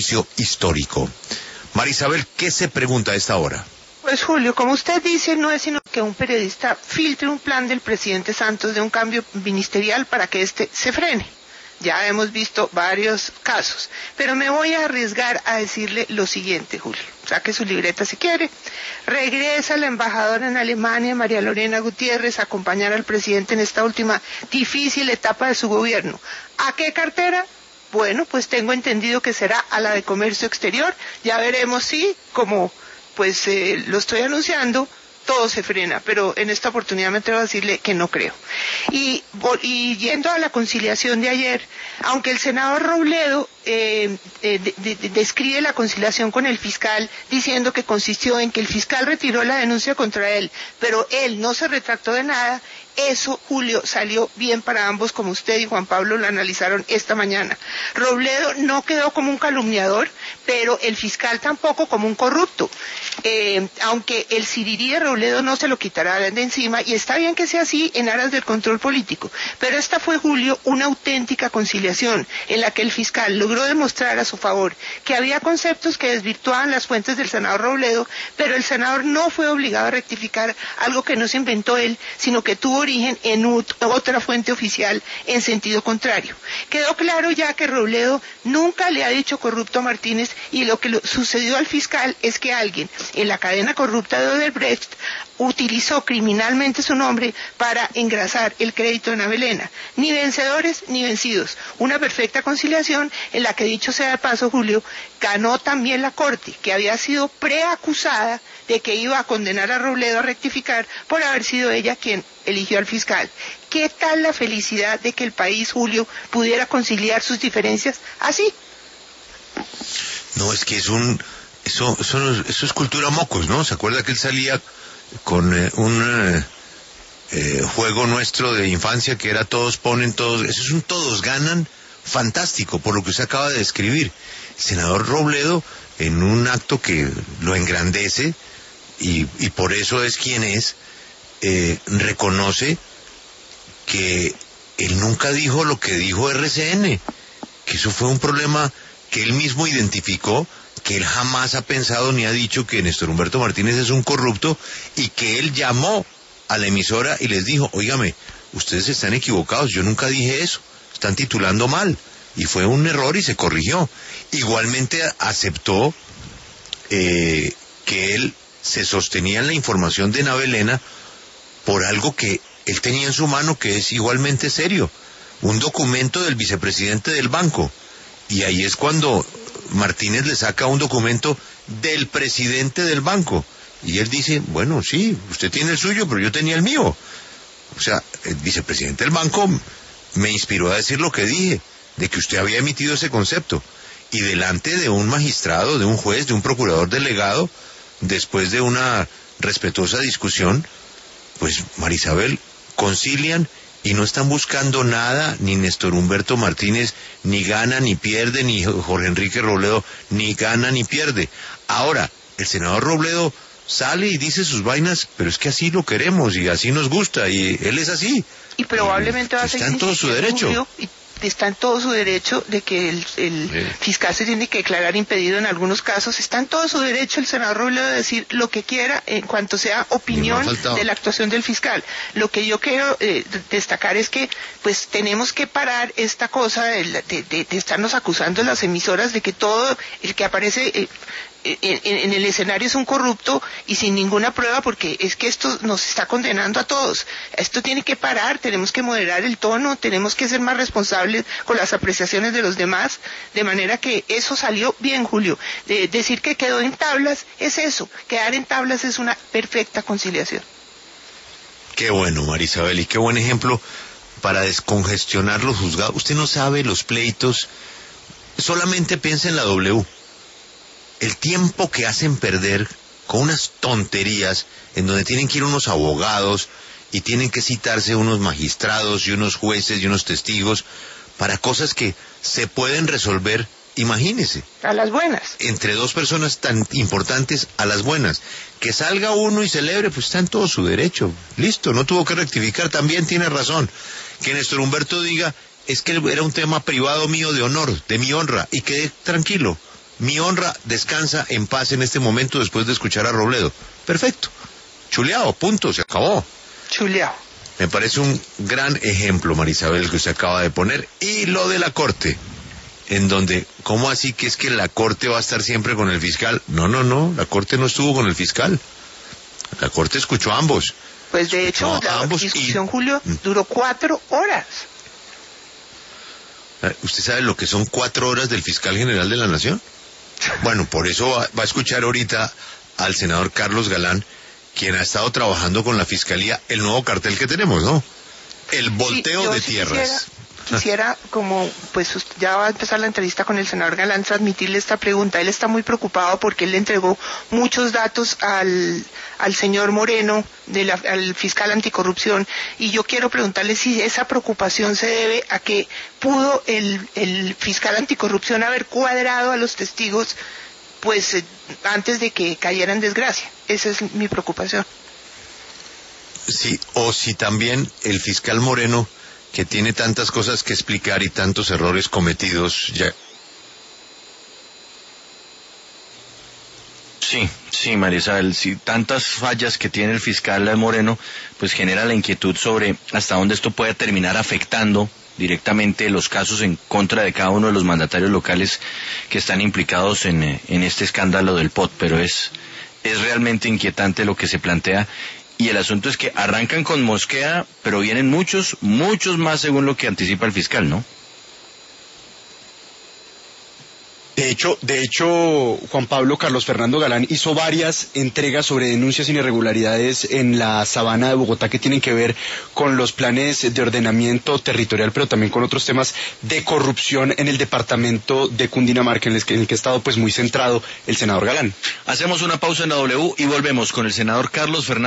juicio histórico. María Isabel, ¿qué se pregunta a esta hora? Pues Julio, como usted dice, no es sino que un periodista filtre un plan del presidente Santos de un cambio ministerial para que éste se frene. Ya hemos visto varios casos, pero me voy a arriesgar a decirle lo siguiente, Julio. Saque su libreta si quiere. Regresa la embajadora en Alemania, María Lorena Gutiérrez, a acompañar al presidente en esta última difícil etapa de su gobierno. ¿A qué cartera? Bueno, pues tengo entendido que será a la de Comercio Exterior. Ya veremos si, como pues lo estoy anunciando, todo se frena, pero en esta oportunidad me atrevo a decirle que no creo. Y yendo a la conciliación de ayer, aunque el senador Robledo describe la conciliación con el fiscal diciendo que consistió en que el fiscal retiró la denuncia contra él, pero él no se retractó de nada, eso, Julio, salió bien para ambos, como usted y Juan Pablo lo analizaron esta mañana. Robledo no quedó como un calumniador, pero el fiscal tampoco como un corrupto. Aunque el sirirí de Robledo no se lo quitará de encima, y está bien que sea así en aras del control político. Pero esta fue, Julio, una auténtica conciliación, en la que el fiscal logró demostrar a su favor que había conceptos que desvirtuaban las fuentes del senador Robledo, pero el senador no fue obligado a rectificar algo que no se inventó él, sino que tuvo origen en otra fuente oficial en sentido contrario. Quedó claro ya que Robledo nunca le ha dicho corrupto a Martínez, y lo que sucedió al fiscal es que alguien en la cadena corrupta de Odebrecht utilizó criminalmente su nombre para engrasar el crédito de Ana Belena. Ni vencedores ni vencidos. Una perfecta conciliación en la que, dicho sea de paso, Julio, ganó también la Corte, que había sido preacusada de que iba a condenar a Robledo a rectificar por haber sido ella quien eligió al fiscal. ¿Qué tal la felicidad de que el país, Julio, pudiera conciliar sus diferencias así? No, es que eso es cultura mocos, ¿no? ¿Se acuerda que él salía con un juego nuestro de infancia que era todos ponen, todos... Eso es un todos ganan fantástico, por lo que usted acaba de describir. El senador Robledo, en un acto que lo engrandece, y por eso es quien es, reconoce que él nunca dijo lo que dijo RCN, que eso fue un problema que él mismo identificó, que él jamás ha pensado ni ha dicho que Néstor Humberto Martínez es un corrupto, y que él llamó a la emisora y les dijo, óigame, ustedes están equivocados, yo nunca dije eso, están titulando mal, y fue un error y se corrigió. Igualmente aceptó que él se sostenía en la información de Ana Belena por algo que él tenía en su mano, que es igualmente serio, un documento del vicepresidente del banco, y ahí es cuando Martínez le saca un documento del presidente del banco, y él dice, bueno, sí, usted tiene el suyo, pero yo tenía el mío. O sea, el vicepresidente del banco me inspiró a decir lo que dije, de que usted había emitido ese concepto, y delante de un magistrado, de un juez, de un procurador delegado, después de una respetuosa discusión, pues María Isabel, concilian y no están buscando nada, ni Néstor Humberto Martínez ni gana ni pierde, ni Jorge Enrique Robledo ni gana ni pierde. Ahora, el senador Robledo sale y dice sus vainas, pero es que así lo queremos y así nos gusta, y él es así. Y probablemente va a seguir está en todo su derecho. Julio, está en todo su derecho de que el fiscal se tiene que declarar impedido en algunos casos. Está en todo su derecho el senador Robledo de decir lo que quiera en cuanto sea opinión de la actuación del fiscal. Lo que yo quiero destacar es que pues tenemos que parar esta cosa de estarnos acusando las emisoras de que todo el que aparece en el escenario es un corrupto y sin ninguna prueba, porque es que esto nos está condenando a todos. Esto tiene que parar, tenemos que moderar el tono, tenemos que ser más responsables con las apreciaciones de los demás, de manera que eso salió bien, Julio. Decir que quedó en tablas es eso, quedar en tablas es una perfecta conciliación. Qué bueno, María Isabel, y qué buen ejemplo para descongestionar los juzgados. Usted no sabe los pleitos, solamente piensa en la W. El tiempo que hacen perder con unas tonterías en donde tienen que ir unos abogados y tienen que citarse unos magistrados y unos jueces y unos testigos para cosas que se pueden resolver, imagínese. A las buenas. Entre dos personas tan importantes, a las buenas. Que salga uno y celebre, pues está en todo su derecho. Listo, no tuvo que rectificar, también tiene razón. Que Néstor Humberto diga, es que era un tema privado mío de honor, de mi honra, y quede tranquilo. mi honra descansa en paz en este momento después de escuchar a Robledo. Perfecto. Chuleado, punto, se acabó. Chuleado. Me parece un gran ejemplo, Marisabel, que usted acaba de poner. Y lo de la Corte, en donde, ¿cómo así que es que la Corte va a estar siempre con el fiscal? No, la Corte no estuvo con el fiscal. La Corte escuchó a ambos. Pues de hecho, la discusión, Julio, duró 4 horas. ¿Usted sabe lo que son 4 horas del fiscal general de la Nación? Bueno, por eso va a escuchar ahorita al senador Carlos Galán, quien ha estado trabajando con la Fiscalía, el nuevo cartel que tenemos, ¿no? El volteo de tierras. Quisiera, como pues ya va a empezar la entrevista con el senador Galán, transmitirle esta pregunta. Él está muy preocupado porque él le entregó muchos datos al señor Moreno, al fiscal anticorrupción, y yo quiero preguntarle si esa preocupación se debe a que pudo el fiscal anticorrupción haber cuadrado a los testigos pues antes de que cayera en desgracia. Esa es mi preocupación. Sí, o si también el fiscal Moreno, que tiene tantas cosas que explicar y tantos errores cometidos ya. Sí, María Isabel, si tantas fallas que tiene el fiscal Moreno, pues genera la inquietud sobre hasta dónde esto puede terminar afectando directamente los casos en contra de cada uno de los mandatarios locales que están implicados en este escándalo del POT, pero es realmente inquietante lo que se plantea, y el asunto es que arrancan con Mosquera, pero vienen muchos más según lo que anticipa el fiscal, ¿no? De hecho, Juan Pablo, Carlos Fernando Galán hizo varias entregas sobre denuncias e irregularidades en la sabana de Bogotá que tienen que ver con los planes de ordenamiento territorial, pero también con otros temas de corrupción en el departamento de Cundinamarca, en el que ha estado pues muy centrado el senador Galán. Hacemos una pausa en la W y volvemos con el senador Carlos Fernando